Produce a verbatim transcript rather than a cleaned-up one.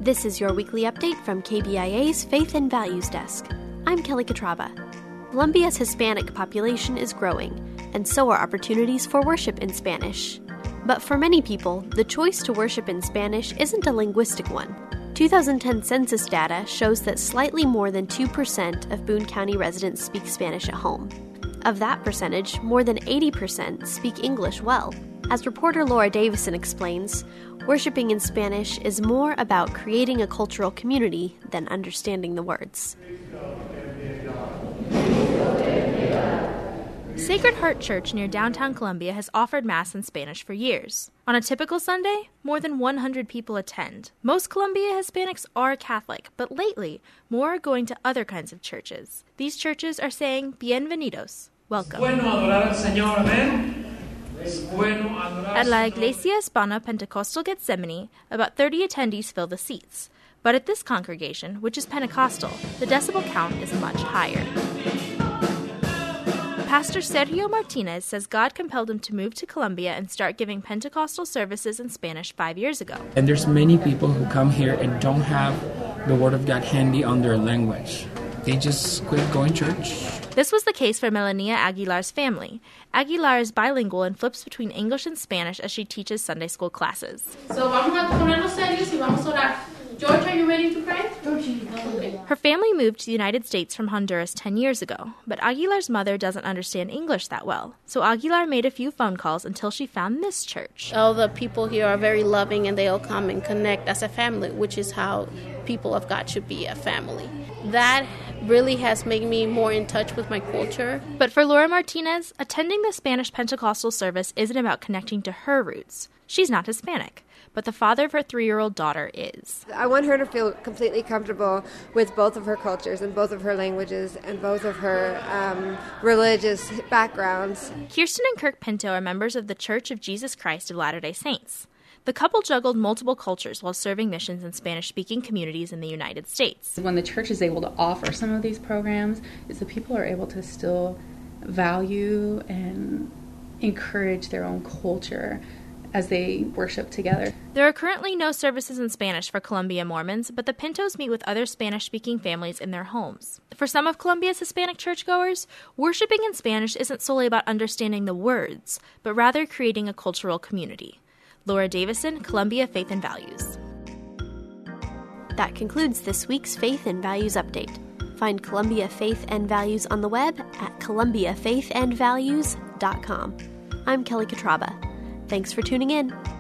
This is your weekly update from K B I A's Faith and Values Desk. I'm Kelly Catrava. Colombia's Hispanic population is growing, and so are opportunities for worship in Spanish. But for many people, the choice to worship in Spanish isn't a linguistic one. twenty ten census data shows that slightly more than two percent of Boone County residents speak Spanish at home. Of that percentage, more than eighty percent speak English well. As reporter Laura Davison explains, worshiping in Spanish is more about creating a cultural community than understanding the words. Sacred Heart Church near downtown Columbia has offered Mass in Spanish for years. On a typical Sunday, more than one hundred people attend. Most Columbia Hispanics are Catholic, but lately, more are going to other kinds of churches. These churches are saying, bienvenidos, welcome. Bueno adorar al Señor, amén. At La Iglesia Hispana Pentecostal Gethsemane, about thirty attendees fill the seats. But at this congregation, which is Pentecostal, the decibel count is much higher. Pastor Sergio Martinez says God compelled him to move to Columbia and start giving Pentecostal services in Spanish five years ago. And there's many people who come here and don't have the Word of God handy on their language. They just quit going to church. This was the case for Melania Aguilar's family. Aguilar is bilingual and flips between English and Spanish as she teaches Sunday school classes. So vamos a ponernos serios y vamos a orar. George, are you ready to pray? Her family moved to the United States from Honduras ten years ago, but Aguilar's mother doesn't understand English that well. So Aguilar made a few phone calls until she found this church. All the people here are very loving and they all come and connect as a family, which is how people of God should be, a family. That really has made me more in touch with my culture. But for Laura Martinez, attending the Spanish Pentecostal service isn't about connecting to her roots. She's not Hispanic, but the father of her three-year-old daughter is. I want her to feel completely comfortable with both of her cultures and both of her languages and both of her um, religious backgrounds. Kirsten and Kirk Pinto are members of the Church of Jesus Christ of Latter-day Saints. The couple juggled multiple cultures while serving missions in Spanish-speaking communities in the United States. When the church is able to offer some of these programs, is that people are able to still value and encourage their own culture as they worship together. There are currently no services in Spanish for Columbia Mormons, but the Pintos meet with other Spanish-speaking families in their homes. For some of Columbia's Hispanic churchgoers, worshiping in Spanish isn't solely about understanding the words, but rather creating a cultural community. Laura Davison, Columbia Faith and Values. That concludes this week's Faith and Values Update. Find Columbia Faith and Values on the web at columbia faith and values dot com. I'm Kelly Catrava. Thanks for tuning in.